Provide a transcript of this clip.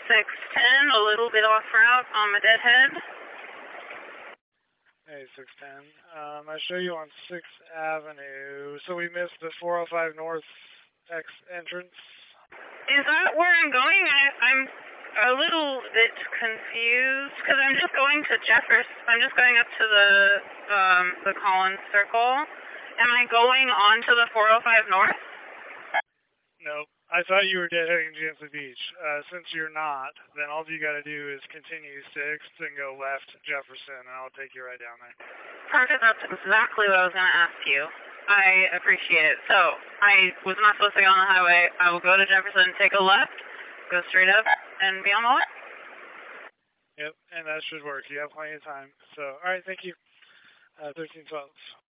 610, a little bit off route on the deadhead. Hey, 610. I show you on 6th Avenue. So we missed the 405 North X entrance. Is that where I'm going? I'm a little bit confused because I'm just going to Jefferson. I'm just going up to the Collins Circle. Am I going on to the 405 North? Nope. I thought you were deadheading Jansley Beach. Since you're not, then all you got to do is continue 6th and go left Jefferson, and I'll take you right down there. Perfect. That's exactly what I was going to ask you. I appreciate it. So, I was not supposed to go on the highway. I will go to Jefferson, take a left, go straight up, and be on my way. Yep, and that should work. You have plenty of time. So, all right, thank you. 1312.